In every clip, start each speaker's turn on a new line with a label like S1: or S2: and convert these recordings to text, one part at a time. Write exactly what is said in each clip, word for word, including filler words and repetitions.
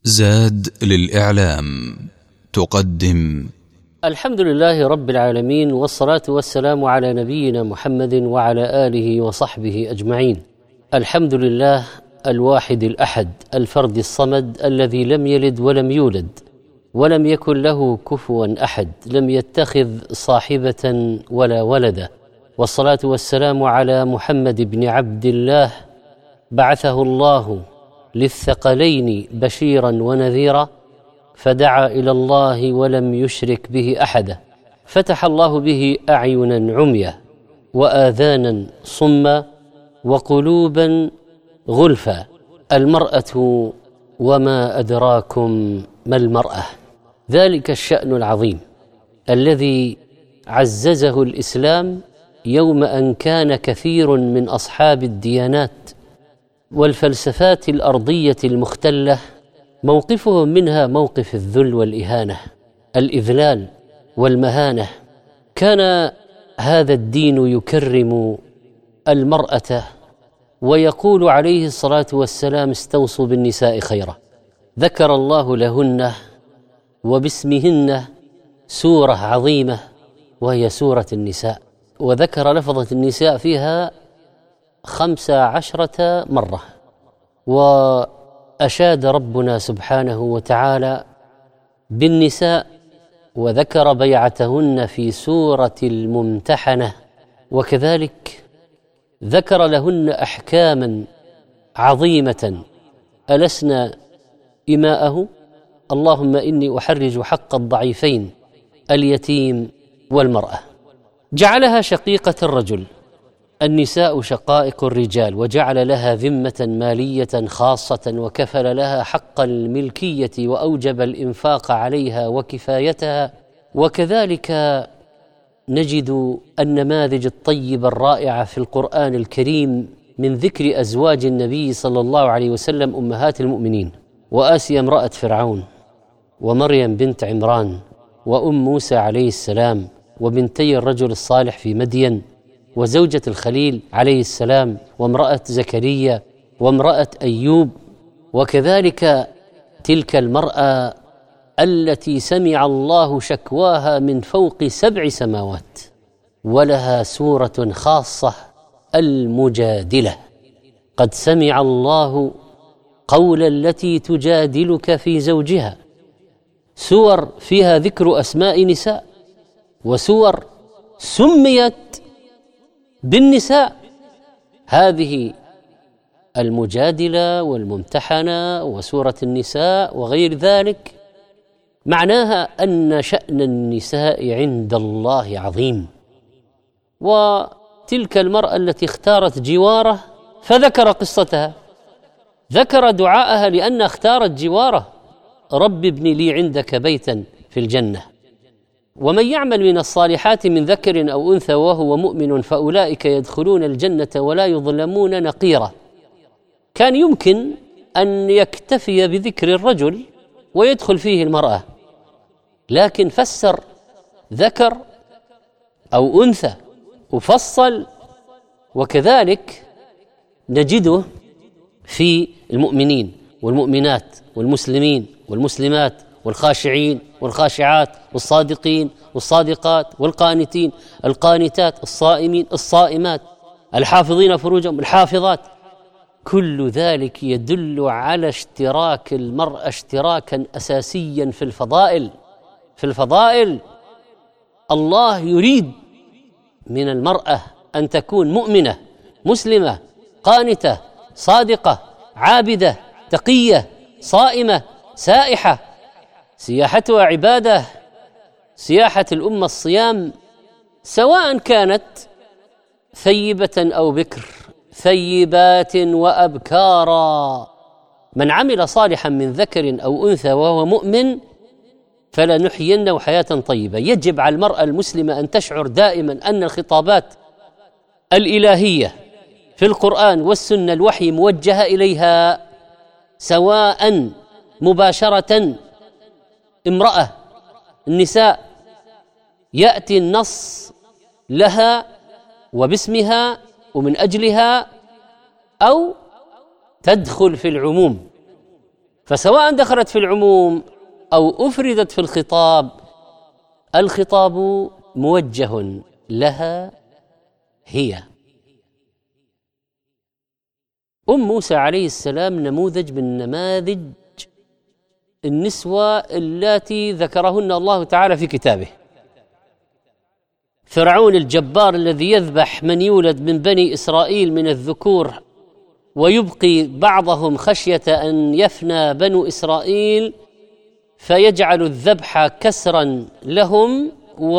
S1: زاد للإعلام تقدم
S2: الحمد لله رب العالمين، والصلاة والسلام على نبينا محمد وعلى آله وصحبه أجمعين. الحمد لله الواحد الأحد الفرد الصمد الذي لم يلد ولم يولد ولم يكن له كفوا أحد، لم يتخذ صاحبة ولا ولدا، والصلاة والسلام على محمد بن عبد الله بعثه الله للثقلين بشيرا ونذيرا، فدعا إلى الله ولم يشرك به أحدا، فتح الله به أعينا عميا وآذانا صما وقلوبا غلفا. المرأة وما أدراكم ما المرأة، ذلك الشأن العظيم الذي عززه الإسلام يوم أن كان كثير من أصحاب الديانات والفلسفات الأرضية المختلة موقفهم منها موقف الذل والإهانة، الإذلال والمهانة. كان هذا الدين يكرم المرأة ويقول عليه الصلاة والسلام: استوصوا بالنساء خيرا. ذكر الله لهن وباسمهن سورة عظيمة وهي سورة النساء، وذكر لفظة النساء فيها خمس عشرة مرة، وأشاد ربنا سبحانه وتعالى بالنساء وذكر بيعتهن في سورة الممتحنة، وكذلك ذكر لهن أحكاما عظيمة ألسنا إماءه. اللهم إني أحرج حق الضعيفين اليتيم والمرأة. جعلها شقيقة الرجل، النساء شقائق الرجال، وجعل لها ذمة مالية خاصة، وكفل لها حق الملكية، وأوجب الإنفاق عليها وكفايتها. وكذلك نجد النماذج الطيبة الرائعة في القرآن الكريم من ذكر أزواج النبي صلى الله عليه وسلم أمهات المؤمنين، وآسيا امرأة فرعون، ومريم بنت عمران، وأم موسى عليه السلام، وبنتي الرجل الصالح في مدين، وزوجة الخليل عليه السلام، وامرأة زكريا، وامرأة أيوب. وكذلك تلك المرأة التي سمع الله شكواها من فوق سبع سماوات، ولها سورة خاصة: المجادلة. قد سمع الله قول التي تجادلك في زوجها. سور فيها ذكر أسماء نساء، وسور سميت بالنساء. هذه المجادلة والممتحنة وسورة النساء وغير ذلك معناها أن شأن النساء عند الله عظيم. وتلك المرأة التي اختارت جواره فذكر قصتها، ذكر دعاءها لأن اختارت جواره: رب ابن لي عندك بيتا في الجنة، ومن يعمل من الصالحات من ذكر أو أنثى وهو مؤمن فأولئك يدخلون الجنة ولا يظلمون نقيرا. كان يمكن أن يكتفي بذكر الرجل ويدخل فيه المرأة، لكن فسر ذكر أو أنثى وفصل. وكذلك نجده في المؤمنين والمؤمنات والمسلمين والمسلمات والخاشعين والخاشعات والصادقين والصادقات والقانتين القانتات الصائمين الصائمات الحافظين فروجهم الحافظات. كل ذلك يدل على اشتراك المرأة اشتراكا أساسيا في الفضائل. في الفضائل الله يريد من المرأة أن تكون مؤمنة مسلمة قانتة صادقة عابدة تقية صائمة سائحة. سياحتها عبادة، سياحة الأمة الصيام، سواء كانت ثيبة أو بكر، ثيبات وأبكارا. من عمل صالحا من ذكر أو أنثى وهو مؤمن فلنحيينه حياة طيبة. يجب على المرأة المسلمة أن تشعر دائما أن الخطابات الإلهية في القرآن والسنة الوحي موجهة إليها، سواء مباشرة امرأة النساء يأتي النص لها وباسمها ومن أجلها، أو تدخل في العموم. فسواء دخلت في العموم أو أفردت في الخطاب، الخطاب موجه لها هي. أم موسى عليه السلام نموذج من نماذج النسوة اللاتي ذكرهن الله تعالى في كتابه. فرعون الجبار الذي يذبح من يولد من بني إسرائيل من الذكور ويبقي بعضهم خشية أن يفنى بنو إسرائيل، فيجعل الذبح كسرا لهم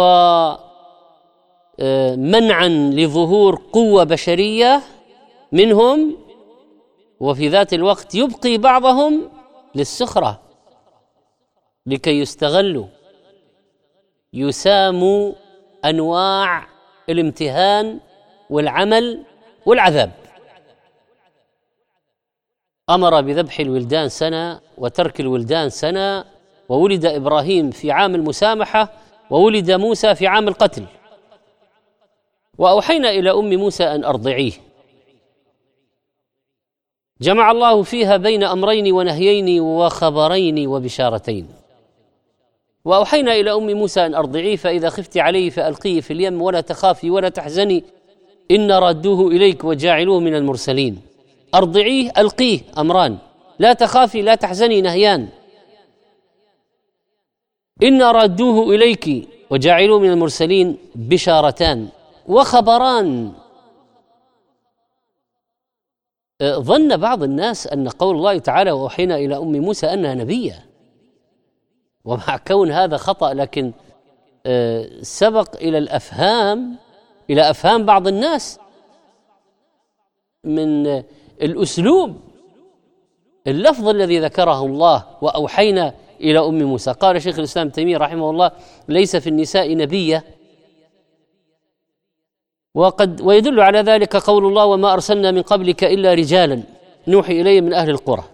S2: ومنعا لظهور قوة بشرية منهم، وفي ذات الوقت يبقي بعضهم للسخرة لكي يستغلوا، يساموا أنواع الامتهان والعمل والعذاب. أمر بذبح الولدان سنة وترك الولدان سنة، وولد إبراهيم في عام المسامحة وولد موسى في عام القتل. وأوحينا إلى أم موسى أن أرضعيه. جمع الله فيها بين أمرين ونهيين وخبرين وبشارتين. وأوحينا إلى أم موسى أن أرضعيه، فإذا خفت عليه فألقيه في اليم ولا تخافي ولا تحزني إن ردوه إليك وجاعلوه من المرسلين. أرضعيه، ألقيه، أمران. لا تخافي لا تحزني، نهيان. إن ردوه إليك وجاعلوه من المرسلين، بشارتان وخبران. ظن بعض الناس أن قول الله تعالى وأوحينا إلى أم موسى أنها نبية، ومع كون هذا خطأ لكن سبق إلى الأفهام إلى أفهام بعض الناس من الأسلوب اللفظ الذي ذكره الله وأوحينا إلى أم موسى. قال شيخ الإسلام تيمية رحمه الله: ليس في النساء نبية، وقد ويدل على ذلك قول الله: وما أرسلنا من قبلك إلا رجالا نوحي إليه من أهل القرى.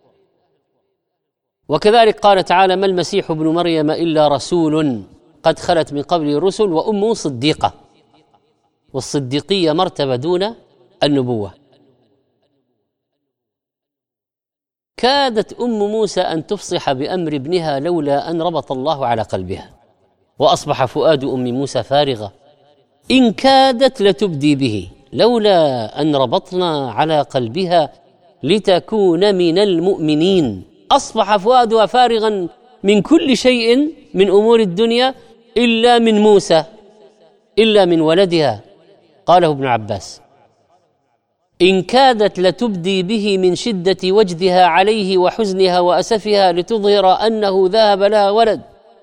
S2: وكذلك قال تعالى: ما المسيح ابن مريم إلا رسول قد خلت من قبله الرسل وأمه صديقة. والصديقية مرتبة دون النبوة. كادت أم موسى أن تفصح بأمر ابنها لولا أن ربط الله على قلبها، وأصبح فؤاد أم موسى فارغا، إن كادت لتبدي به لولا أن ربطنا على قلبها لتكون من المؤمنين. أصبح فؤادها فارغا من كل شيء من أمور الدنيا إلا من موسى، إلا من ولدها. قاله ابن عباس: إن كادت لتبدي به من شدة وجدها عليه وحزنها وأسفها لتظهر أنه ذهب لها ولد،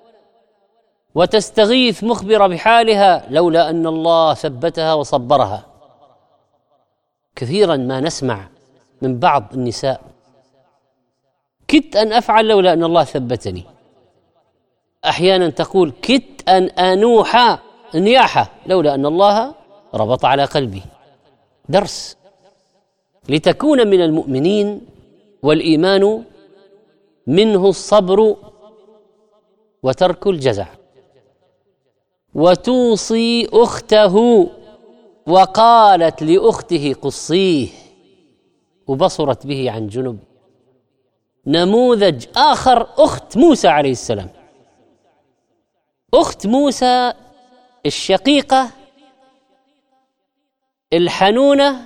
S2: وتستغيث مخبرة بحالها لولا أن الله ثبتها وصبرها. كثيرا ما نسمع من بعض النساء: كدت أن أفعل لولا أن الله ثبتني. أحيانا تقول: كدت أن أنوح نياحة لولا أن الله ربط على قلبي. درس لتكون من المؤمنين، والإيمان منه الصبر وترك الجزع. وتوصي أخته وقالت لأخته قصيه، وبصرت به عن جنب. نموذج آخر أخت موسى عليه السلام، أخت موسى الشقيقة الحنونة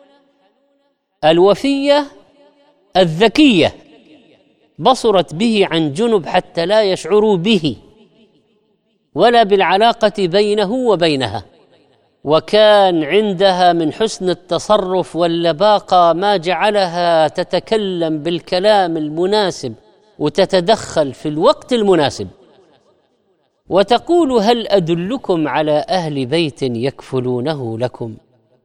S2: الوفية الذكية، بصرت به عن جنب حتى لا يشعروا به ولا بالعلاقة بينه وبينها. وكان عندها من حسن التصرف واللباقة ما جعلها تتكلم بالكلام المناسب وتتدخل في الوقت المناسب، وتقول: هل أدلكم على أهل بيت يكفلونه لكم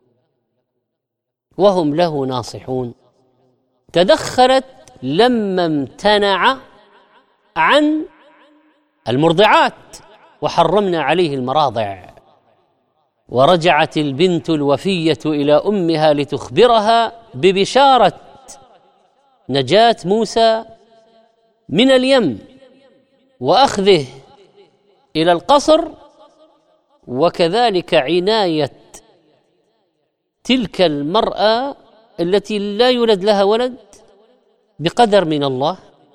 S2: وهم له ناصحون. تدخلت لما امتنع عن المرضعات وحرمنا عليه المراضع. ورجعت البنت الوفية إلى أمها لتخبرها ببشارة نجاة موسى من اليم وأخذه إلى القصر، وكذلك عناية تلك المرأة التي لا يولد لها ولد بقدر من الله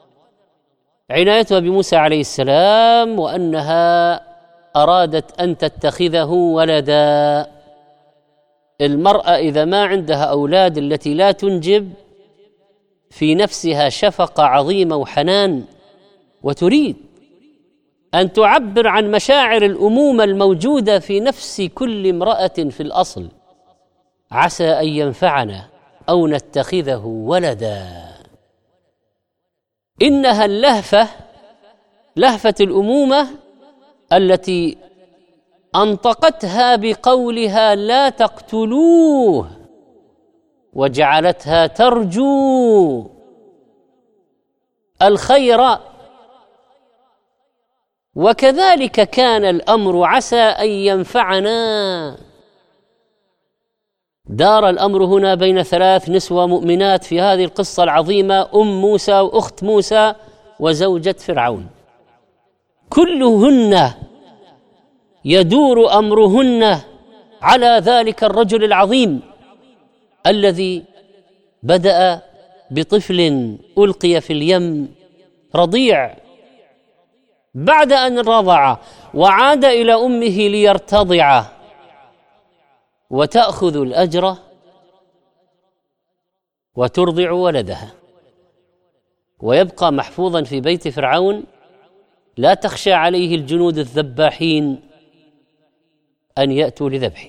S2: عنايتها بموسى عليه السلام وأنها أرادت أن تتخذه ولدا. المرأة إذا ما عندها أولاد التي لا تنجب في نفسها شفقة عظيمة وحنان، وتريد أن تعبر عن مشاعر الأمومة الموجودة في نفس كل امرأة في الأصل. عسى أن ينفعنا أو نتخذه ولدا. إنها اللهفة، لهفة الأمومة التي أنطقتها بقولها لا تقتلوه، وجعلتها ترجو الخير. وكذلك كان الأمر، عسى أن ينفعنا. دار الأمر هنا بين ثلاث نسوة مؤمنات في هذه القصة العظيمة، أم موسى وأخت موسى وزوجة فرعون، كلهن يدور أمرهن على ذلك الرجل العظيم الذي بدأ بطفل ألقي في اليم رضيع، بعد أن رضع وعاد إلى أمه ليرتضع، وتأخذ الأجر وترضع ولدها، ويبقى محفوظا في بيت فرعون، لا تخشى عليه الجنود الذباحين أن يأتوا لذبحه.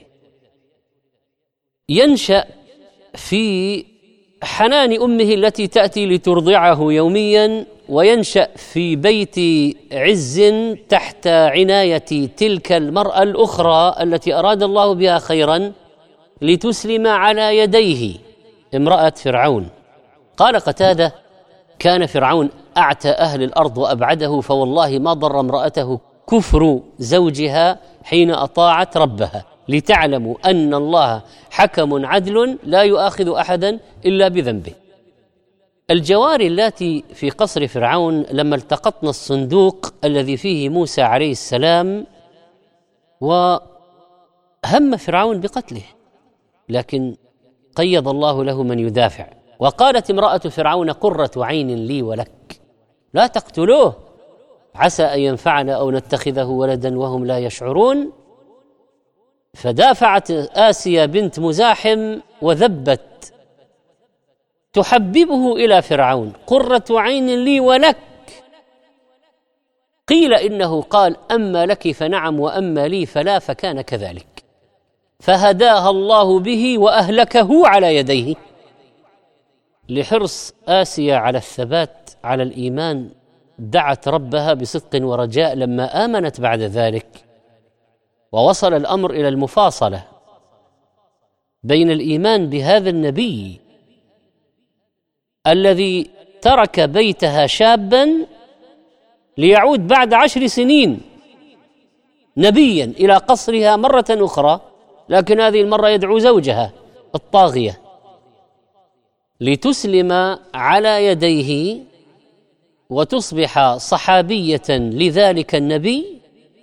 S2: ينشأ في حنان أمه التي تأتي لترضعه يوميا، وينشأ في بيت عز تحت عناية تلك المرأة الأخرى التي أراد الله بها خيرا لتسلم على يديه، امرأة فرعون. قال قتادة: كان فرعون أعتى أهل الأرض وأبعده، فوالله ما ضر امرأته كفر زوجها حين أطاعت ربها، لتعلموا أن الله حكم عدل لا يؤاخذ أحدا إلا بذنبه. الجواري اللاتي في قصر فرعون لما التقطن الصندوق الذي فيه موسى عليه السلام، وهم فرعون بقتله، لكن قيض الله له من يدافع. وقالت امرأة فرعون: قرة عين لي ولك، لا تقتلوه، عسى أن ينفعنا أو نتخذه ولدا وهم لا يشعرون. فدافعت آسيا بنت مزاحم وذبت تحببه إلى فرعون: قرة عين لي ولك. قيل إنه قال: أما لك فنعم وأما لي فلا، فكان كذلك، فهداها الله به وأهلكه على يديه. لحرص آسيا على الثبات على الإيمان دعت ربها بصدق ورجاء لما آمنت بعد ذلك، ووصل الأمر إلى المفاصلة بين الإيمان بهذا النبي الذي ترك بيتها شابا ليعود بعد عشر سنين نبيا إلى قصرها مرة أخرى، لكن هذه المرة يدعو زوجها الطاغية لتسلم على يديه وتصبح صحابية لذلك النبي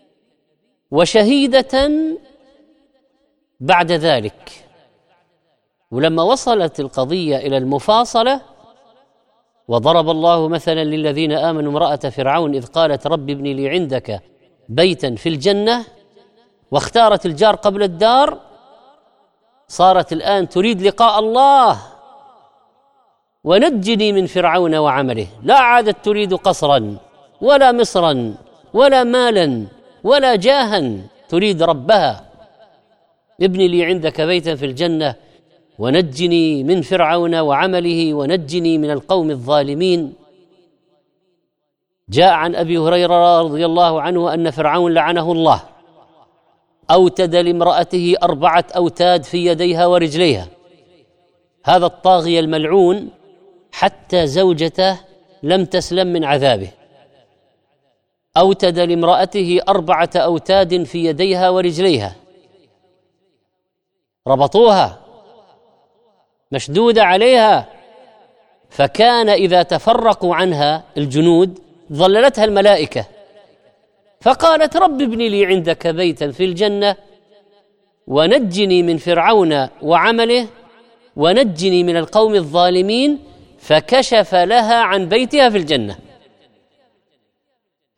S2: وشهيدة بعد ذلك. ولما وصلت القضية إلى المفاصلة، وضرب الله مثلا للذين آمنوا امرأة فرعون إذ قالت رب ابن لي عندك بيتا في الجنة، واختارت الجار قبل الدار، صارت الآن تريد لقاء الله. ونجني من فرعون وعمله، لا عادت تريد قصرا ولا مصرا ولا مالا ولا جاها، تريد ربها. ابن لي عندك بيتا في الجنة ونجني من فرعون وعمله ونجني من القوم الظالمين. جاء عن أبي هريرة رضي الله عنه أن فرعون لعنه الله أوتد لامرأته أربعة أوتاد في يديها ورجليها، هذا الطاغية الملعون، حتى زوجته لم تسلم من عذابه. أوتد لامرأته أربعة أوتاد في يديها ورجليها، ربطوها مشدودة عليها، فكان إذا تفرقوا عنها الجنود ظللتها الملائكة، فقالت رب ابن لي عندك بيتا في الجنة ونجني من فرعون وعمله ونجني من القوم الظالمين، فكشف لها عن بيتها في الجنة.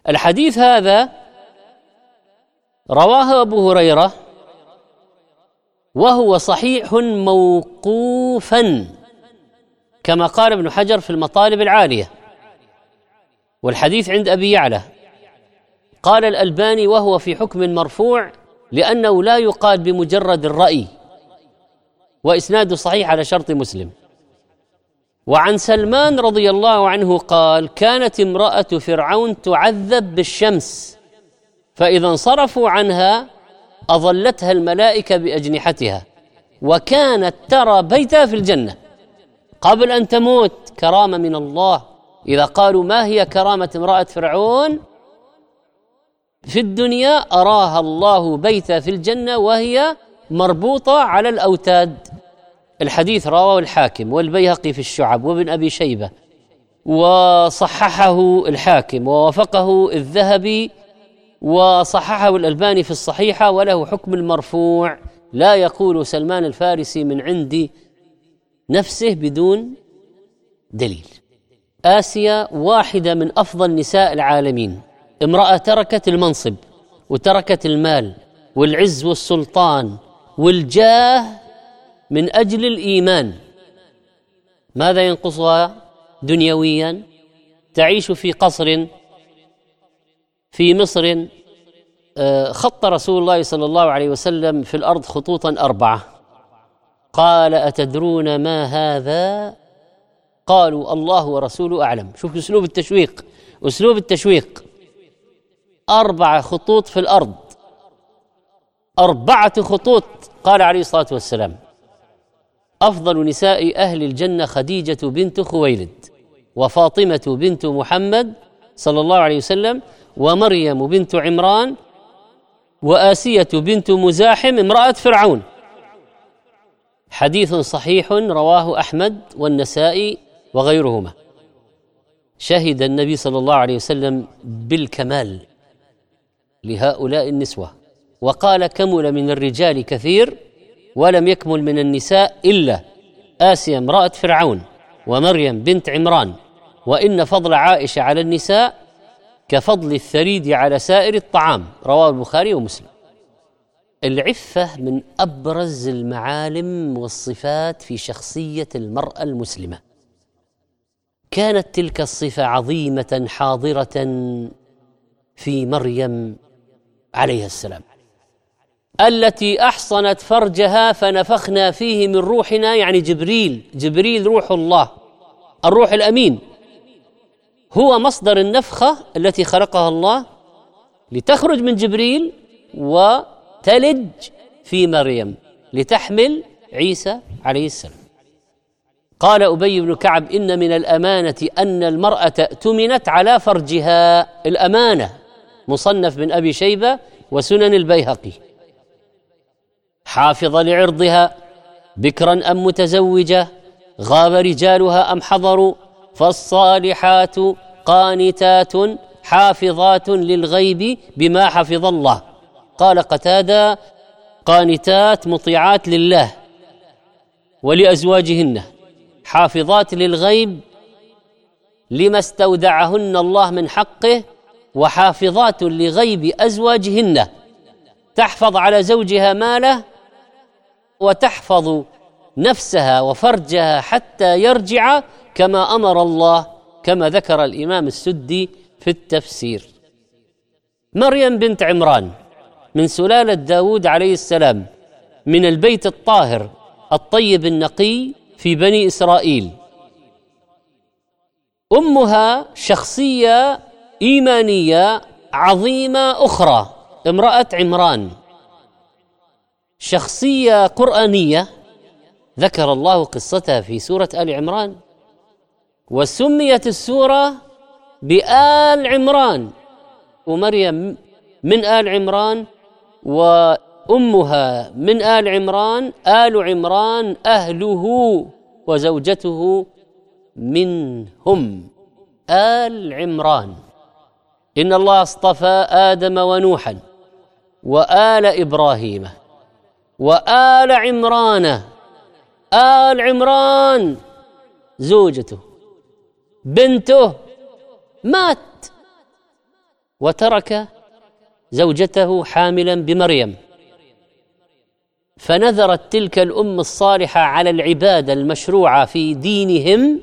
S2: الحديث هذا رواه أبو هريرة وهو صحيح موقوفا كما قال ابن حجر في المطالب العالية، والحديث عند أبي يعلى. قال الألباني وهو في حكم مرفوع لأنه لا يقال بمجرد الرأي، وإسناده صحيح على شرط مسلم. وعن سلمان رضي الله عنه قال: كانت امرأة فرعون تعذب بالشمس، فإذا انصرفوا عنها أظلتها الملائكة بأجنحتها، وكانت ترى بيتها في الجنة قبل أن تموت، كرامة من الله. إذا قالوا ما هي كرامة امرأة فرعون في الدنيا، أراها الله بيتها في الجنة وهي مربوطة على الأوتاد. الحديث رواه الحاكم والبيهقي في الشعب وابن أبي شيبة، وصححه الحاكم ووافقه الذهبي، وصححه الألباني في الصحيحة، وله حكم المرفوع، لا يقول سلمان الفارسي من عند نفسه بدون دليل. آسيا واحدة من أفضل نساء العالمين، امرأة تركت المنصب وتركت المال والعز والسلطان والجاه من أجل الإيمان. ماذا ينقصها دنيويا؟ تعيش في قصر في مصر، خط رسول الله صلى الله عليه وسلم في الأرض خطوطا أربعة، قال: أتدرون ما هذا؟ قالوا: الله ورسوله أعلم. شوف أسلوب التشويق، أسلوب التشويق. أربع خطوط في الأرض، أربعة خطوط. قال عليه الصلاة والسلام: أفضل نساء أهل الجنة خديجة بنت خويلد، وفاطمة بنت محمد صلى الله عليه وسلم، ومريم بنت عمران، وآسية بنت مزاحم امرأة فرعون. حديث صحيح رواه أحمد والنسائي وغيرهما. شهد النبي صلى الله عليه وسلم بالكمال لهؤلاء النسوة، وقال: كمل من الرجال كثير ولم يكمل من النساء إلا آسيا امرأة فرعون ومريم بنت عمران، وإن فضل عائشة على النساء كفضل الثريد على سائر الطعام. رواه البخاري ومسلم. العفة من أبرز المعالم والصفات في شخصية المرأة المسلمة. كانت تلك الصفة عظيمة حاضرة في مريم عليها السلام، التي أحصنت فرجها فنفخنا فيه من روحنا، يعني جبريل جبريل روح الله، الروح الأمين هو مصدر النفخة التي خلقها الله لتخرج من جبريل وتلج في مريم لتحمل عيسى عليه السلام. قال أبي بن كعب: إن من الأمانة أن المرأة اؤتمنت على فرجها. الأمانة مصنف من أبي شيبة وسنن البيهقي. حافظ لعرضها، بكرا أم متزوجة، غاب رجالها أم حضروا، فالصالحات قانتات حافظات للغيب بما حفظ الله. قال قتادة: قانتات مطيعات لله ولأزواجهن، حافظات للغيب لما استودعهن الله من حقه، وحافظات لغيب أزواجهن، تحفظ على زوجها ماله وتحفظ نفسها وفرجها حتى يرجع كما أمر الله، كما ذكر الإمام السدي في التفسير. مريم بنت عمران من سلالة داود عليه السلام، من البيت الطاهر الطيب النقي في بني إسرائيل. أمها شخصية إيمانية عظيمة أخرى، امرأة عمران، شخصية قرآنية ذكر الله قصتها في سورة آل عمران، وسميت السورة بآل عمران، ومريم من آل عمران وأمها من آل عمران، آل عمران أهله وزوجته منهم، آل عمران. إن الله اصطفى آدم ونوحا وآل إبراهيم وآل عمران. آل عمران زوجته بنته مات، وترك زوجته حاملا بمريم، فنذرت تلك الأم الصالحة على العبادة المشروعة في دينهم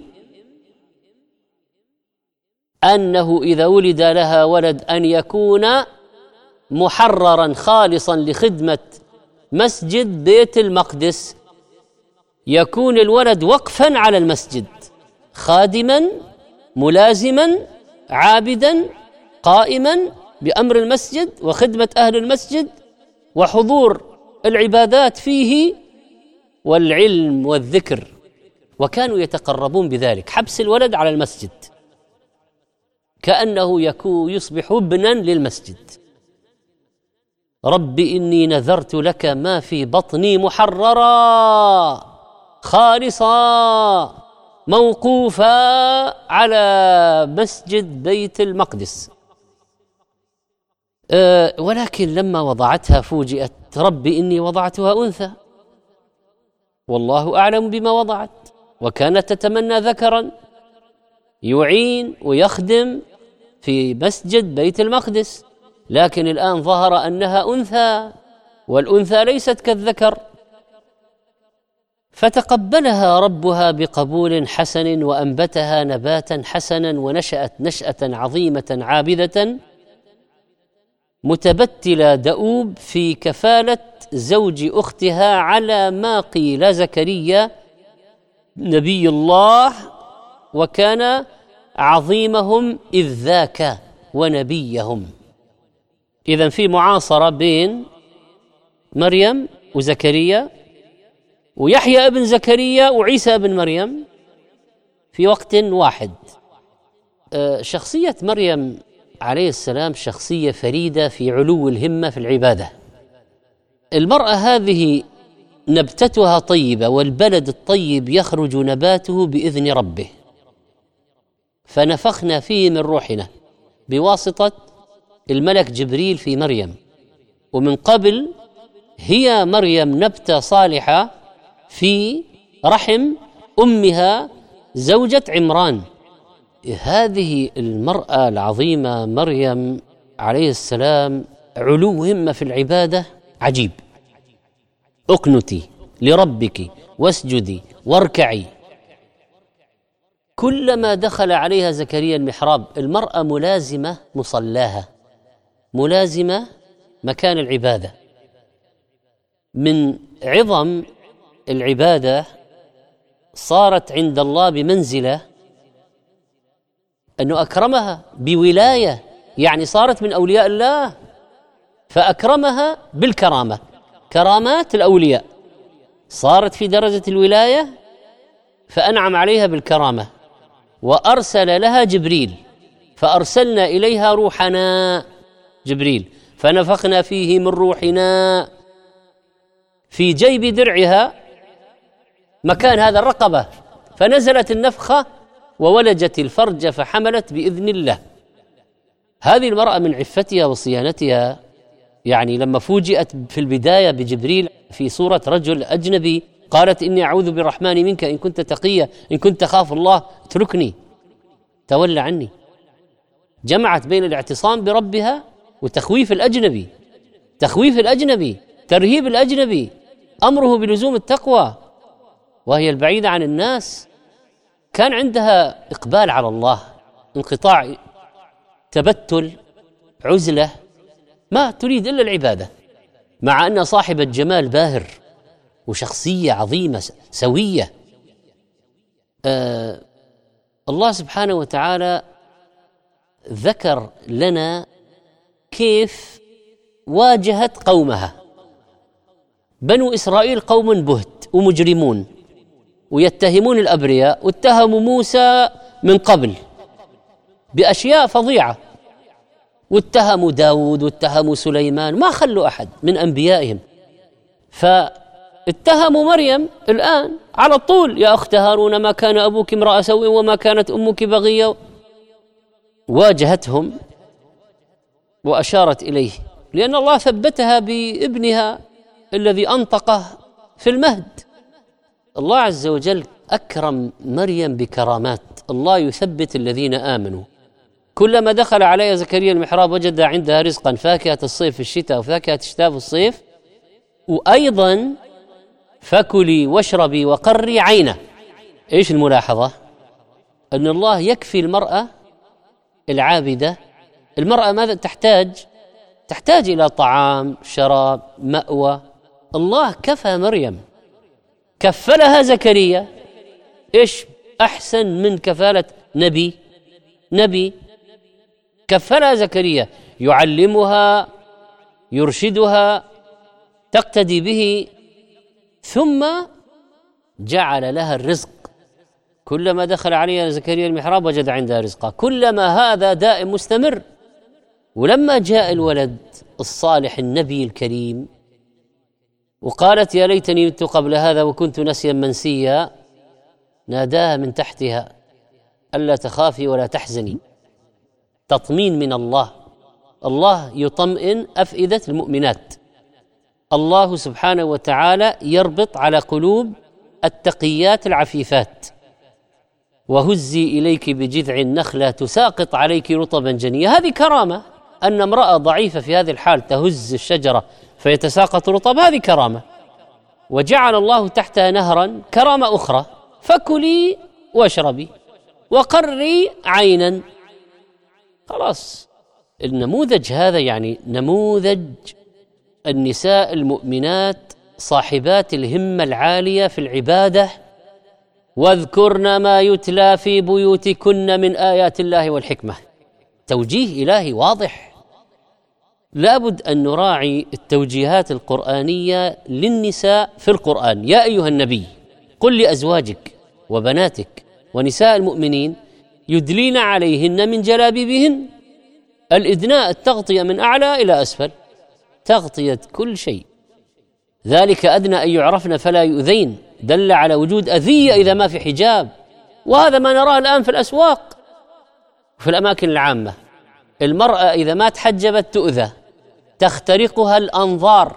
S2: أنه إذا ولد لها ولد أن يكون محررا خالصا لخدمة مسجد بيت المقدس، يكون الولد وقفا على المسجد، خادما ملازما عابدا قائما بأمر المسجد وخدمة أهل المسجد وحضور العبادات فيه والعلم والذكر، وكانوا يتقربون بذلك. حبس الولد على المسجد كأنه يكون يصبح ابنا للمسجد. رب إني نذرت لك ما في بطني محررا خالصا موقوفا على مسجد بيت المقدس. أه ولكن لما وضعتها فوجئت، رب إني وضعتها أنثى والله أعلم بما وضعت، وكانت تتمنى ذكرا يعين ويخدم في مسجد بيت المقدس، لكن الآن ظهر أنها أنثى، والأنثى ليست كالذكر. فتقبلها ربها بقبول حسن وأنبتها نباتا حسنا، ونشأت نشأة عظيمة عابدة متبتلة دؤوب في كفالة زوج أختها، على ما قيل زكريا نبي الله وكان عظيمهم إذ ذاك ونبيهم. إذن في معاصرة بين مريم وزكريا ويحيى ابن زكريا وعيسى ابن مريم في وقت واحد. شخصية مريم عليه السلام شخصية فريدة في علو الهمة في العبادة. المرأة هذه نبتتها طيبة، والبلد الطيب يخرج نباته بإذن ربه، فنفخنا فيه من روحنا بواسطة الملك جبريل في مريم. ومن قبل هي مريم نبتة صالحة في رحم أمها زوجة عمران. هذه المرأة العظيمة مريم عليه السلام علو همة في العبادة عجيب. اقنتي لربك واسجدي واركعي. كلما دخل عليها زكريا المحراب، المرأة ملازمة مصلاها، ملازمة مكان العبادة. من عظم العبادة صارت عند الله بمنزلة أنه أكرمها بولاية، يعني صارت من أولياء الله، فأكرمها بالكرامة، كرامات الأولياء، صارت في درجة الولاية فأنعم عليها بالكرامة. وأرسل لها جبريل، فأرسلنا إليها روحنا جبريل فنفخنا فيه من روحنا. في جيب درعها مكان هذا الرقبة، فنزلت النفخة وولجت الفرج فحملت بإذن الله. هذه المرأة من عفتها وصيانتها، يعني لما فوجئت في البداية بجبريل في صورة رجل أجنبي قالت إني أعوذ بالرحمن منك إن كنت تقيا إن كنت تخاف الله اتركني تولى عني. جمعت بين الاعتصام بربها وتخويف الأجنبي، تخويف الأجنبي، ترهيب الأجنبي، أمره بلزوم التقوى وهي البعيدة عن الناس. كان عندها إقبال على الله، انقطاع، تبتل، عزلة، ما تريد إلا العبادة، مع أن صاحبة جمال باهر وشخصية عظيمة سوية. آه الله سبحانه وتعالى ذكر لنا كيف واجهت قومها. بنو إسرائيل قوم بهت ومجرمون ويتهمون الأبرياء، واتهموا موسى من قبل بأشياء فظيعة، واتهموا داود واتهموا سليمان، ما خلوا أحد من أنبيائهم. فاتهموا مريم الآن على طول، يا أخت هارون ما كان أبوك امرأ سوء وما كانت أمك بغية. واجهتهم وأشارت إليه، لأن الله ثبتها بابنها الذي أنطقه في المهد. الله عز وجل أكرم مريم بكرامات، الله يثبت الذين آمنوا كلما دخل عليها زكريا المحراب وجد عندها رزقا، فاكهة الصيف في الشتاء وفاكهة الشتاء في الصيف. وأيضا فكلي واشربي وقري عينه. إيش الملاحظة؟ أن الله يكفي المرأة العابدة. المرأة ماذا تحتاج؟ تحتاج إلى طعام، شراب، مأوى. الله كفى مريم، كفلها زكريا. إيش أحسن من كفالة نبي؟ نبي كفلها زكريا، يعلمها، يرشدها، تقتدي به، ثم جعل لها الرزق. كلما دخل عليها زكريا المحراب وجد عندها رزقا. كلما هذا دائم مستمر. ولما جاء الولد الصالح النبي الكريم وقالت يا ليتني مت قبل هذا وكنت نسيا منسيا، ناداها من تحتها ألا تخافي ولا تحزني. تطمين من الله. الله يطمئن أفئدة المؤمنات. الله سبحانه وتعالى يربط على قلوب التقيات العفيفات. وهزي إليك بجذع النخلة تساقط عليك رطبا جنيا. هذه كرامة، أن امرأة ضعيفة في هذه الحال تهز الشجرة فيتساقط رطب، هذه كرامة. وجعل الله تحتها نهرا، كرامة أخرى. فكلي واشربي وقري عينا. خلاص، النموذج هذا يعني نموذج النساء المؤمنات صاحبات الهمة العالية في العبادة. واذكرن ما يتلى في بيوتكن من آيات الله والحكمة. توجيه إلهي واضح. لابد أن نراعي التوجيهات القرآنية للنساء في القرآن. يا أيها النبي قل لأزواجك وبناتك ونساء المؤمنين يدلين عليهن من جلابيبهن. الإدناء التغطية من أعلى إلى أسفل، تغطية كل شيء. ذلك أدنى أن يعرفن فلا يؤذين، دل على وجود أذية إذا ما في حجاب. وهذا ما نراه الآن في الأسواق وفي الأماكن العامة. المرأة إذا ما تحجبت تؤذى، تخترقها الأنظار،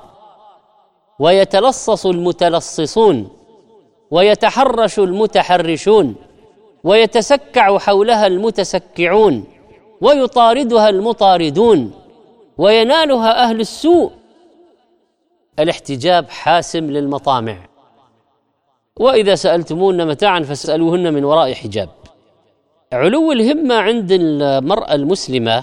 S2: ويتلصص المتلصصون، ويتحرش المتحرشون، ويتسكع حولها المتسكعون، ويطاردها المطاردون، وينالها أهل السوء. الاحتجاب حاسم للمطامع. وإذا سألتمون متاعا فاسألوهن من وراء حجاب. علو الهمة عند المرأة المسلمة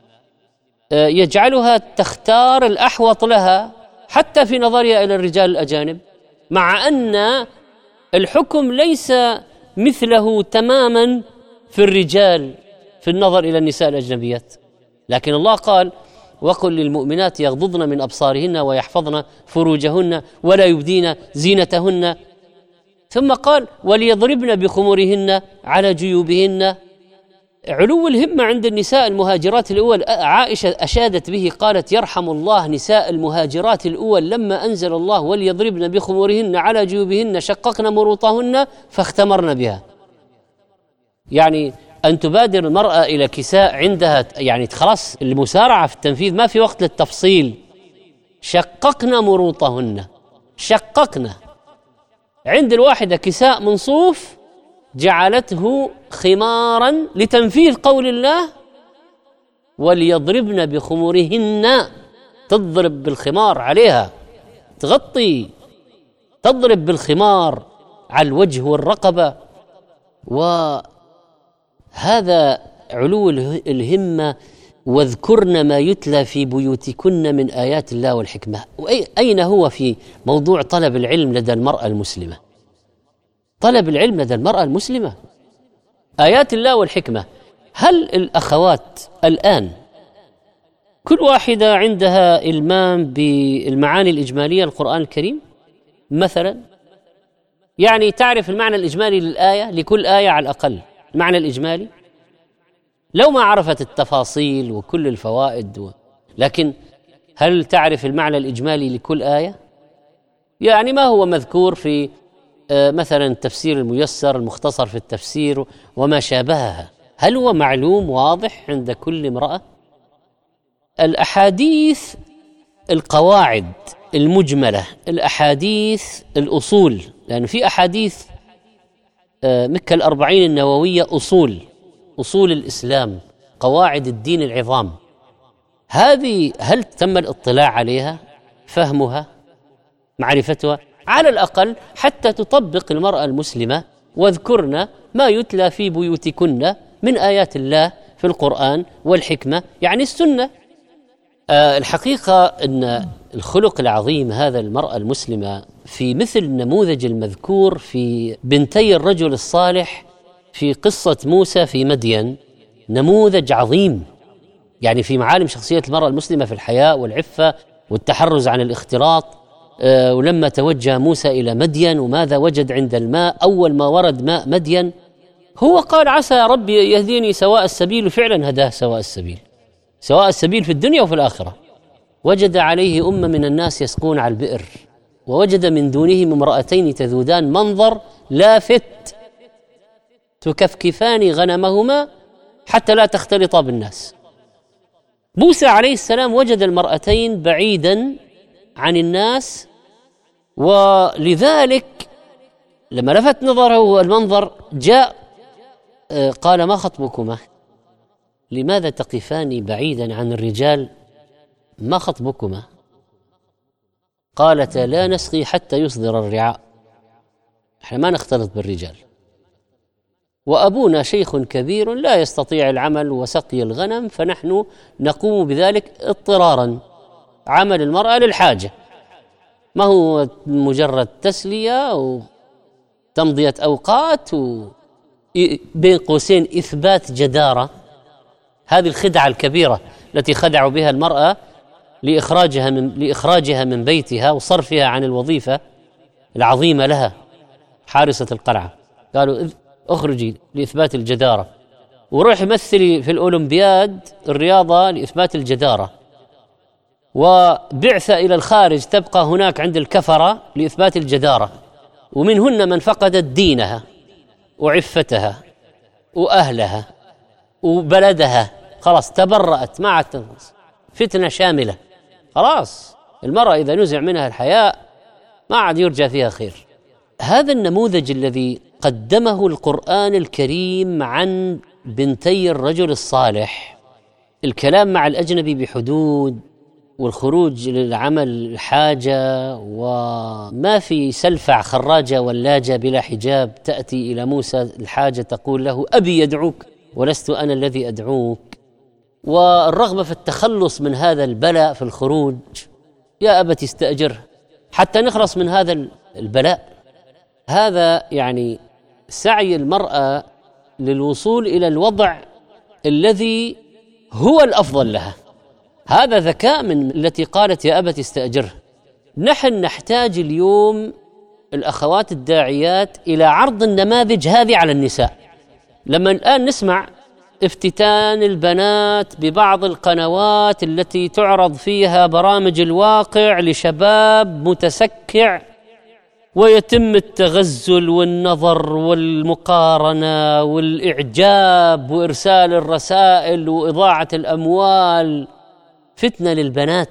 S2: يجعلها تختار الأحوط لها حتى في نظرها إلى الرجال الأجانب، مع أن الحكم ليس مثله تماما في الرجال في النظر إلى النساء الأجنبيات. لكن الله قال وقل للمؤمنات يغضضن من أبصارهن ويحفظن فروجهن ولا يبدين زينتهن. ثم قال وليضربن بخمورهن على جيوبهن. علو الهمة عند النساء المهاجرات الأول. عائشة أشادت به، قالت يرحم الله نساء المهاجرات الأول لما أنزل الله وليضربن بخمورهن على جيوبهن شققن مروطهن فاختمرن بها. يعني أن تبادر المرأة إلى كساء عندها يعني خلاص المسارعة في التنفيذ، ما في وقت للتفصيل. شققن مروطهن، شققن. عند الواحدة كساء من صوف جعلته خمارا لتنفيذ قول الله وليضربن بخمورهن. تضرب بالخمار عليها، تغطي، تضرب بالخمار على الوجه والرقبة. وهذا علو الهمة. واذكرن ما يتلى في بيوتكن من آيات الله والحكمة. أين هو في موضوع طلب العلم لدى المرأة المسلمة؟ طلب العلم لدى المرأة المسلمة، آيات الله والحكمة. هل الأخوات الآن كل واحدة عندها إلمام بالمعاني الإجمالية للقرآن الكريم مثلا؟ يعني تعرف المعنى الإجمالي للآية، لكل آية على الأقل المعنى الإجمالي، لو ما عرفت التفاصيل وكل الفوائد و... لكن هل تعرف المعنى الإجمالي لكل آية؟ يعني ما هو مذكور في آه مثلا التفسير الميسر، المختصر في التفسير وما شابهها، هل هو معلوم واضح عند كل امرأة؟ الأحاديث القواعد المجملة، الأحاديث الأصول، لأنه في أحاديث آه مكة الأربعين النووية أصول، أصول الإسلام، قواعد الدين العظام. هذه هل تم الاطلاع عليها، فهمها، معرفتها؟ على الأقل حتى تطبق المرأة المسلمة. واذكرن ما يتلى في بيوتكن من آيات الله في القرآن والحكمة، يعني السنة. أه الحقيقة أن الخلق العظيم هذا المرأة المسلمة في مثل النموذج المذكور في بنتي الرجل الصالح في قصة موسى في مدين، نموذج عظيم يعني في معالم شخصية المرأة المسلمة في الحياء والعفة والتحرز عن الاختلاط. أه ولما توجه موسى إلى مدين وماذا وجد عند الماء؟ أول ما ورد ماء مدين هو قال عسى ربي يهديني سواء السبيل، وفعلا هداه سواء السبيل، سواء السبيل في الدنيا وفي الآخرة. وجد عليه أمة من الناس يسقون على البئر، ووجد من دونهم امرأتين تذودان، منظر لافت، تكفكفان غنمهما حتى لا تختلطا بالناس. موسى عليه السلام وجد المرأتين بعيدا عن الناس، ولذلك لما لفت نظره المنظر جاء قال ما خطبكما؟ لماذا تقفان بعيدا عن الرجال؟ ما خطبكما؟ قالتا لا نسقي حتى يصدر الرعاء، احنا ما نختلط بالرجال، وأبونا شيخ كبير لا يستطيع العمل وسقي الغنم، فنحن نقوم بذلك اضطرارا، عمل المرأة للحاجة، ما هو مجرد تسلية وتمضية أوقات وبين قوسين إثبات جدارة. هذه الخدعة الكبيرة التي خدعوا بها المرأة لإخراجها من لإخراجها من بيتها وصرفها عن الوظيفة العظيمة لها، حارسة القلعة، قالوا اخرجي لإثبات الجدارة، وروحي مثلي في الأولمبياد الرياضة لإثبات الجدارة، وبعثة إلى الخارج تبقى هناك عند الكفرة لإثبات الجدارة. ومنهن من فقدت دينها وعفتها وأهلها وبلدها، خلاص تبرأت، ما عاد تنقص، فتنة شاملة. خلاص المرأة إذا نزع منها الحياء ما عاد يرجى فيها خير. هذا النموذج الذي قدمه القرآن الكريم عن بنتي الرجل الصالح، الكلام مع الأجنبي بحدود، والخروج للعمل الحاجة، وما في سلفع خراجة ولاجة بلا حجاب تأتي إلى موسى الحاجة تقول له أبي يدعوك ولست أنا الذي أدعوك، والرغبة في التخلص من هذا البلاء في الخروج، يا أبت استأجره حتى نخلص من هذا البلاء. هذا يعني سعي المرأة للوصول إلى الوضع الذي هو الأفضل لها. هذا ذكاء من التي قالت يا أبت استأجره. نحن نحتاج اليوم الأخوات الداعيات إلى عرض النماذج هذه على النساء. لما الآن نسمع افتتان البنات ببعض القنوات التي تعرض فيها برامج الواقع لشباب متسكع، ويتم التغزل والنظر والمقارنة والإعجاب وإرسال الرسائل وإضاعة الأموال، فتنة للبنات.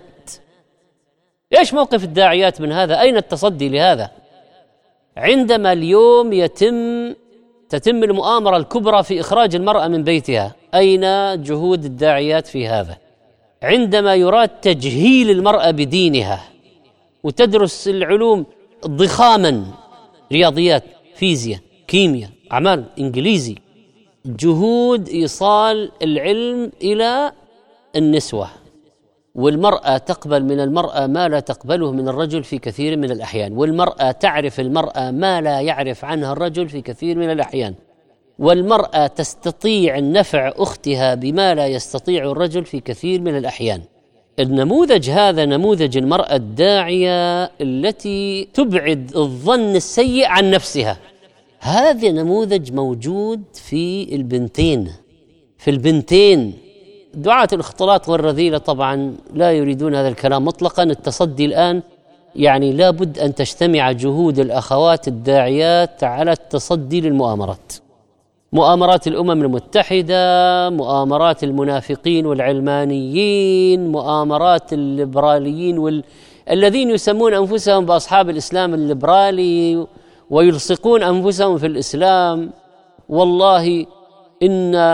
S2: إيش موقف الداعيات من هذا؟ أين التصدي لهذا؟ عندما اليوم يتم تتم المؤامرة الكبرى في إخراج المرأة من بيتها، أين جهود الداعيات في هذا؟ عندما يراد تجهيل المرأة بدينها وتدرس العلوم ضخاما، رياضيات، فيزياء، كيمياء، أعمال، إنجليزي، جهود إيصال العلم إلى النسوة، والمرأة تقبل من المرأة ما لا تقبله من الرجل في كثير من الأحيان، والمرأة تعرف المرأة ما لا يعرف عنها الرجل في كثير من الأحيان، والمرأة تستطيع النفع أختها بما لا يستطيع الرجل في كثير من الأحيان. النموذج هذا نموذج المرأة الداعية التي تبعد الظن السيء عن نفسها. هذا نموذج موجود في البنتين في البنتين دعاة الاختلاط والرذيلة طبعا لا يريدون هذا الكلام مطلقا. التصدي الآن يعني لابد أن تجتمع جهود الأخوات الداعيات على التصدي للمؤامرات، مؤامرات الأمم المتحدة، مؤامرات المنافقين والعلمانيين، مؤامرات الليبراليين وال... الذين يسمون أنفسهم بأصحاب الإسلام الليبرالي ويلصقون أنفسهم في الإسلام. والله إن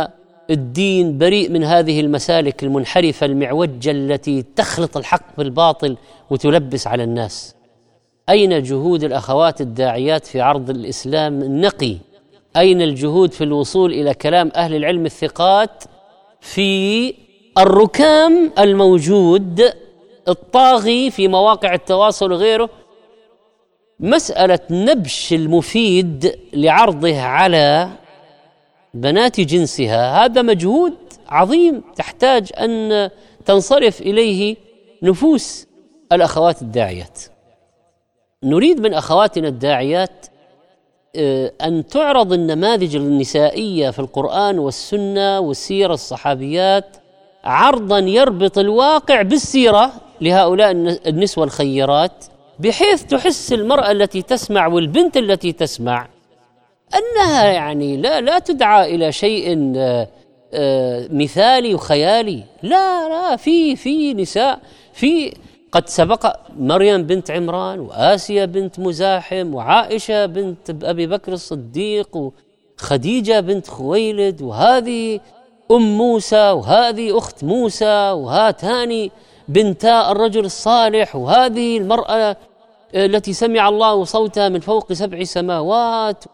S2: الدين بريء من هذه المسالك المنحرفة المعوجة التي تخلط الحق بالباطل وتلبس على الناس. أين جهود الأخوات الداعيات في عرض الإسلام النقي؟ أين الجهود في الوصول إلى كلام أهل العلم الثقات في الركام الموجود الطاغي في مواقع التواصل وغيره؟ مسألة نبش المفيد لعرضه على بنات جنسها هذا مجهود عظيم تحتاج أن تنصرف إليه نفوس الأخوات الداعيات. نريد من أخواتنا الداعيات أن تعرض النماذج النسائية في القرآن والسنة والسيرة الصحابيات عرضا يربط الواقع بالسيرة لهؤلاء النسوة الخيرات، بحيث تحس المرأة التي تسمع والبنت التي تسمع أنها يعني لا لا تدعى إلى شيء مثالي وخيالي. لا لا في في نساء، في قد سبق مريم بنت عمران وآسيا بنت مزاحم وعائشة بنت أبي بكر الصديق وخديجة بنت خويلد، وهذه أم موسى وهذه أخت موسى وهاتان بنتا الرجل الصالح، وهذه المرأة التي سمع الله صوتها من فوق سبع سماوات.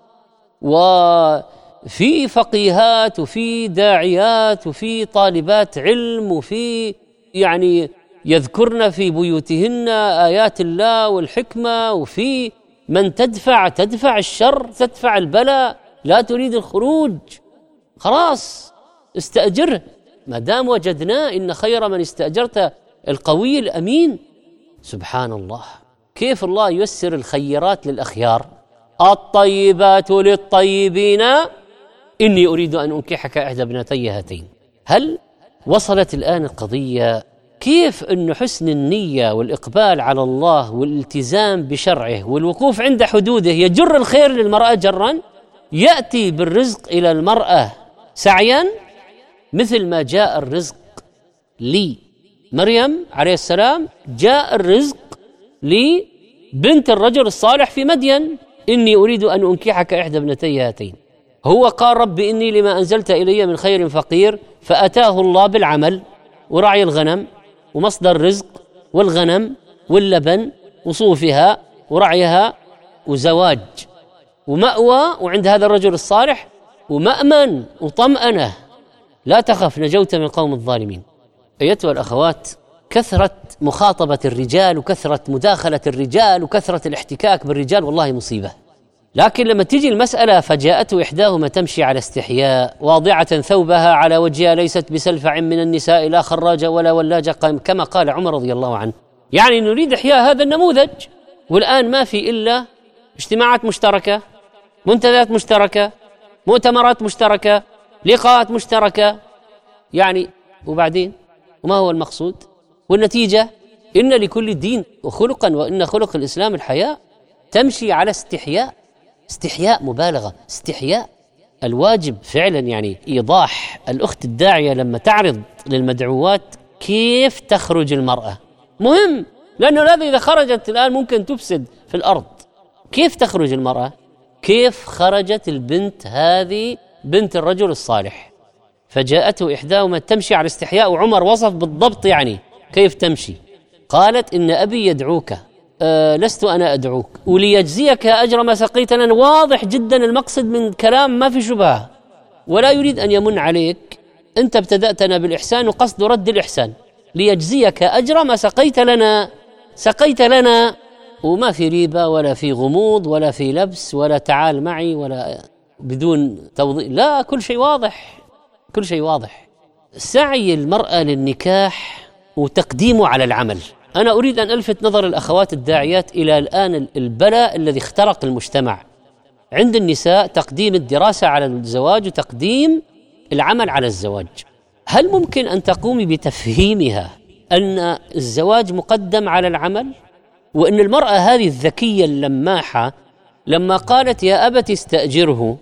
S2: وفي فقيهات وفي داعيات وفي طالبات علم وفي يعني يذكرن في بيوتهن آيات الله والحكمة، وفي من تدفع تدفع الشر تدفع البلاء لا تريد الخروج، خلاص استأجره ما دام وجدناه إن خير من استأجرت القوي الأمين. سبحان الله، كيف الله ييسر الخيرات للأخيار. الطيبات للطيبين إني أريد أن أنكحك إحدى ابنتي هاتين. هل وصلت الآن القضية كيف أن حسن النية والإقبال على الله والالتزام بشرعه والوقوف عند حدوده يجر الخير للمرأة جرا، يأتي بالرزق إلى المرأة سعيا، مثل ما جاء الرزق لي مريم عليه السلام، جاء الرزق لبنت الرجل الصالح في مدين، إني أريد أن أنكحك إحدى ابنتي هاتين. هو قال رب إني لما أنزلت إلي من خير فقير، فأتاه الله بالعمل ورعي الغنم ومصدر الرزق والغنم واللبن وصوفها ورعيها وزواج ومأوى، وعند هذا الرجل الصالح ومأمن وطمأنة، لا تخف نجوت من قوم الظالمين. أيتها الأخوات، كثرة مخاطبة الرجال وكثرة مداخلة الرجال وكثرة الاحتكاك بالرجال والله مصيبة. لكن لما تجي المسألة فجاءته إحداهما تمشي على استحياء واضعة ثوبها على وجهها ليست بسلفع من النساء لا خراجة ولا ولاجة كما قال عمر رضي الله عنه. يعني نريد إحياء هذا النموذج، والآن ما في إلا اجتماعات مشتركة، منتديات مشتركة، مؤتمرات مشتركة، لقاءات مشتركة، يعني وبعدين وما هو المقصود؟ والنتيجة إن لكل دين وخلقا، وإن خلق الإسلام الحياء. تمشي على استحياء، استحياء مبالغة، استحياء. الواجب فعلا يعني إيضاح الأخت الداعية لما تعرض للمدعوات كيف تخرج المرأة، مهم، لأنه هذا إذا خرجت الآن ممكن تفسد في الأرض. كيف تخرج المرأة؟ كيف خرجت البنت هذه بنت الرجل الصالح؟ فجاءته إحداهما تمشي على استحياء، وعمر وصف بالضبط يعني كيف تمشي. قالت إن أبي يدعوك، أه لست أنا أدعوك، وليجزيك أجر ما سقيت لنا. واضح جدا المقصد من كلام ما في شبهة، ولا يريد أن يمن عليك. أنت ابتدأتنا بالإحسان وقصد رد الإحسان، ليجزيك أجر ما سقيت لنا، سقيت لنا، وما في ريبة ولا في غموض ولا في لبس ولا تعال معي ولا بدون توضيح، لا، كل شيء واضح، كل شيء واضح. سعي المرأة للنكاح وتقديمه على العمل. أنا أريد أن ألفت نظر الأخوات الداعيات إلى الآن البلاء الذي اخترق المجتمع عند النساء، تقديم الدراسة على الزواج وتقديم العمل على الزواج. هل ممكن أن تقومي بتفهيمها أن الزواج مقدم على العمل، وأن المرأة هذه الذكية اللماحة لما قالت يا أبت استأجره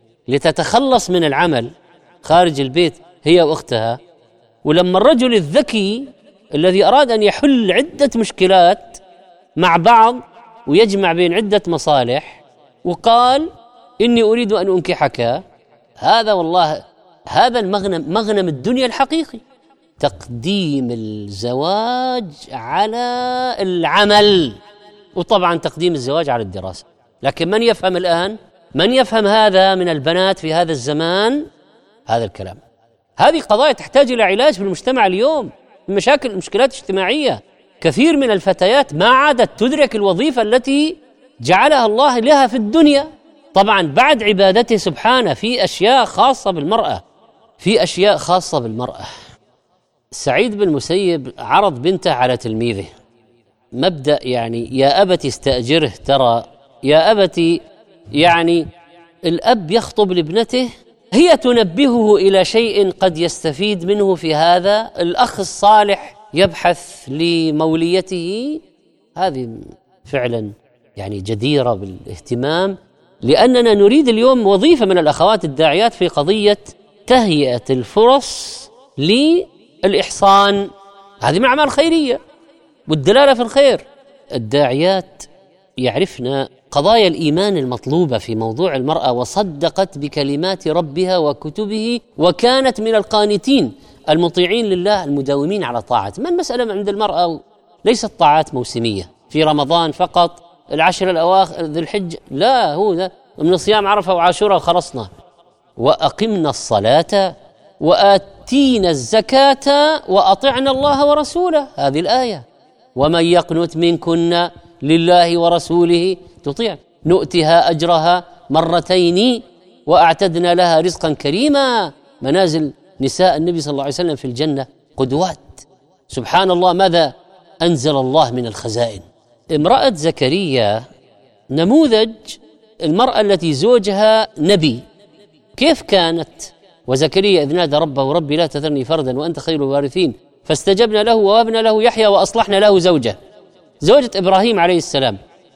S2: لتتخلص من العمل خارج البيت هي وأختها، ولما الرجل الذكي الذي أراد أن يحل عدة مشكلات مع بعض ويجمع بين عدة مصالح وقال إني أريد أن أنكحك، هذا والله هذا المغنم، مغنم الدنيا الحقيقي، تقديم الزواج على العمل، وطبعا تقديم الزواج على الدراسة. لكن من يفهم الآن، من يفهم هذا من البنات في هذا الزمان هذا الكلام؟ هذه قضايا تحتاج إلى علاج في المجتمع اليوم، مشاكل مشكلات اجتماعية. كثير من الفتيات ما عادت تدرك الوظيفة التي جعلها الله لها في الدنيا. طبعا بعد عبادته سبحانه في أشياء خاصة بالمرأة، في أشياء خاصة بالمرأة. سعيد بن المسيب عرض بنته على تلميذه، مبدأ يعني يا أبت استأجره، ترى يا أبت، يعني الأب يخطب لابنته، هي تنبهه إلى شيء قد يستفيد منه في هذا. الأخ الصالح يبحث لموليته، هذه فعلا يعني جديرة بالاهتمام، لأننا نريد اليوم وظيفة من الأخوات الداعيات في قضية تهيئة الفرص للإحصان، هذه من أعمال الخيرية والدلالة في الخير. الداعيات يعرفن قضايا الإيمان المطلوبة في موضوع المرأة، وصدقت بكلمات ربها وكتبه، وكانت من القانتين المطيعين لله المداومين على طاعته. ما المسألة عند المرأة ليست طاعات موسمية في رمضان فقط، العشر الأواخر ذي الحج، لا، هو ده من صيام عرفة وعاشوراء وخلصنا. وأقمنا الصلاة وآتينا الزكاة وأطعنا الله ورسوله، هذه الآية. ومن يقنت منكن لله ورسوله تطيع نؤتها أجرها مرتين وأعتدنا لها رزقا كريما. منازل نساء النبي صلى الله عليه وسلم في الجنة قدوات. سبحان الله، ماذا أنزل الله من الخزائن. امرأة زكريا نموذج، المرأة التي زوجها نبي، كيف كانت؟ وزكريا إذ نادى ربه ربي لا تذرني فردا وأنت خير الوارثين فاستجبنا له ووهبنا له يحيى وأصلحنا له زوجه، زوجة إبراهيم عليه السلام.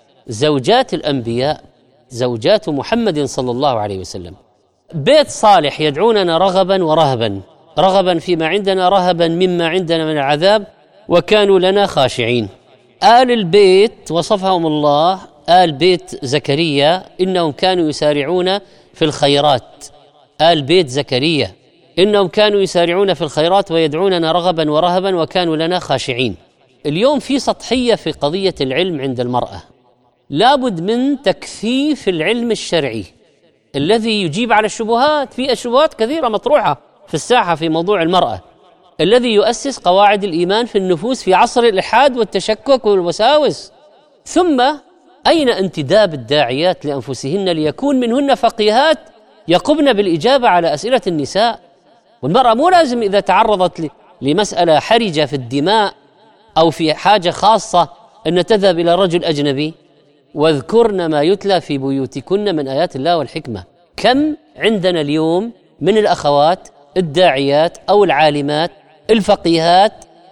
S2: زوجات الأنبياء زوجات محمد صلى الله عليه وسلم. بيت صالح يدعوننا رغبا ورهبا، رغبا فيما عندنا، رهبا مما عندنا من العذاب، وكانوا لنا خاشعين. آل البيت وصفهم الله، آل بيت زكريا إنهم كانوا يسارعون في الخيرات. آل بيت زكريا إنهم كانوا يسارعون في الخيرات ويدعوننا رغبا ورهبا وكانوا لنا خاشعين. اليوم في سطحية في قضية العلم عند المرأة، لابد من تكثيف العلم الشرعي الذي يجيب على الشبهات. في الشبهات كثيرة مطروحة في الساحة في موضوع المرأة، الذي يؤسس قواعد الإيمان في النفوس في عصر الإلحاد والتشكك والوساوس. ثم أين انتداب الداعيات لأنفسهن ليكون منهن فقيهات يقبن بالإجابة على أسئلة النساء؟ والمرأة مو لازم إذا تعرضت لمسألة حرجة في الدماء أو في حاجة خاصة أن تذهب إلى رجل أجنبي. واذكرن ما يتلى في بيوتكن من آيات الله والحكمة. كم عندنا اليوم من الأخوات الداعيات أو العالمات الفقيهات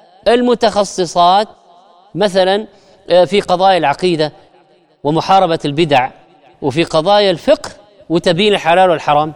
S2: المتخصصات مثلا في قضايا العقيدة ومحاربة البدع، وفي قضايا الفقه وتبيين الحلال والحرام،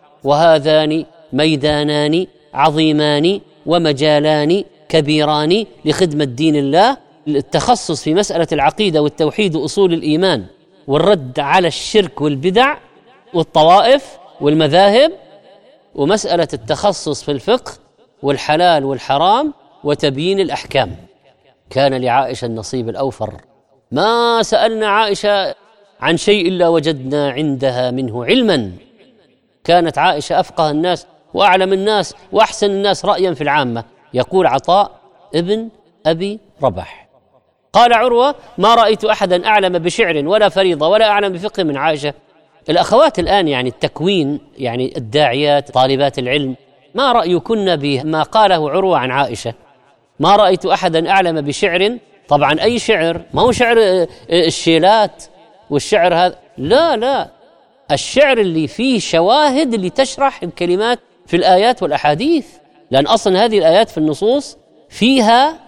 S2: وهذان ميدانان عظيمان ومجالان كبيران لخدمة دين الله. التخصص في مسألة العقيدة والتوحيد وأصول الإيمان والرد على الشرك والبدع والطوائف والمذاهب، ومسألة التخصص في الفقه والحلال والحرام وتبيين الأحكام. كان لعائشة النصيب الأوفر، ما سألنا عائشة عن شيء إلا وجدنا عندها منه علما. كانت عائشة أفقه الناس وأعلم الناس وأحسن الناس رأيا في العامة. يقول عطاء ابن أبي رباح قال عروة: ما رأيت أحدا أعلم بشعر ولا فريضة ولا أعلم بفقه من عائشة. الأخوات الآن يعني التكوين، يعني الداعيات طالبات العلم، ما رأيكن بما قاله عروة عن عائشة؟ ما رأيت أحدا أعلم بشعر. طبعا أي شعر؟ ما هو شعر الشيلات والشعر هذا، لا لا، الشعر اللي فيه شواهد اللي تشرح الكلمات في الآيات والأحاديث، لأن أصلا هذه الآيات في النصوص فيها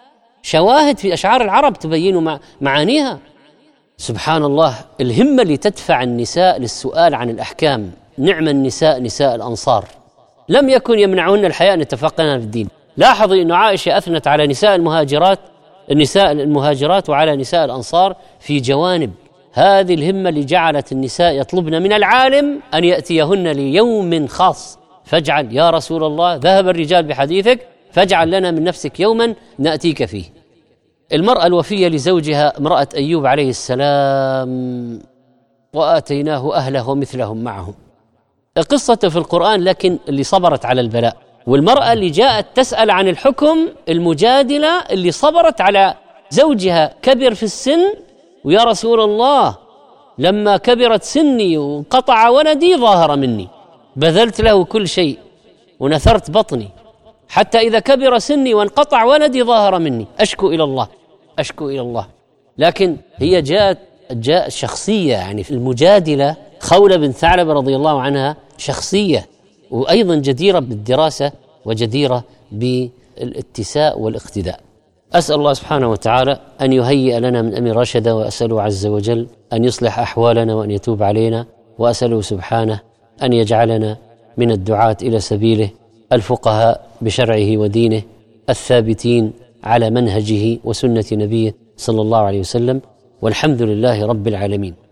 S2: شواهد في أشعار العرب تبين معانيها. سبحان الله، الهمة اللي تدفع النساء للسؤال عن الأحكام. نعم النساء نساء الأنصار، لم يكن يمنعهن الحياء أن يتفقهن في الدين. لاحظوا أن عائشة أثنت على نساء المهاجرات النساء المهاجرات وعلى نساء الأنصار في جوانب. هذه الهمة اللي جعلت النساء يطلبن من العالم أن يأتيهن ليوم خاص فاجعل يا رسول الله ذهب الرجال بحديثك فاجعل لنا من نفسك يوما نأتيك فيه. المرأة الوفية لزوجها امرأة أيوب عليه السلام، وآتيناه أهله ومثلهم معهم. قصة في القرآن لكن اللي صبرت على البلاء، والمرأة اللي جاءت تسأل عن الحكم المجادلة اللي صبرت على زوجها كبر في السن، ويا رسول الله لما كبرت سني وانقطع ولدي ظاهر مني، بذلت له كل شيء ونثرت بطني حتى إذا كبر سني وانقطع ولدي ظاهر مني، أشكو إلى الله أشكو إلى الله. لكن هي جاءت جاء شخصية، يعني في المجادلة خولة بن ثعلب رضي الله عنها شخصية، وأيضا جديرة بالدراسة وجديرة بالاتساء والاقتداء. أسأل الله سبحانه وتعالى أن يهيئ لنا من أمر رشدا، وأسأله عز وجل أن يصلح أحوالنا وأن يتوب علينا، وأسأله سبحانه أن يجعلنا من الدعاة إلى سبيله الفقهاء بشرعه ودينه الثابتين على منهجه وسنة نبيه صلى الله عليه وسلم، والحمد لله رب العالمين.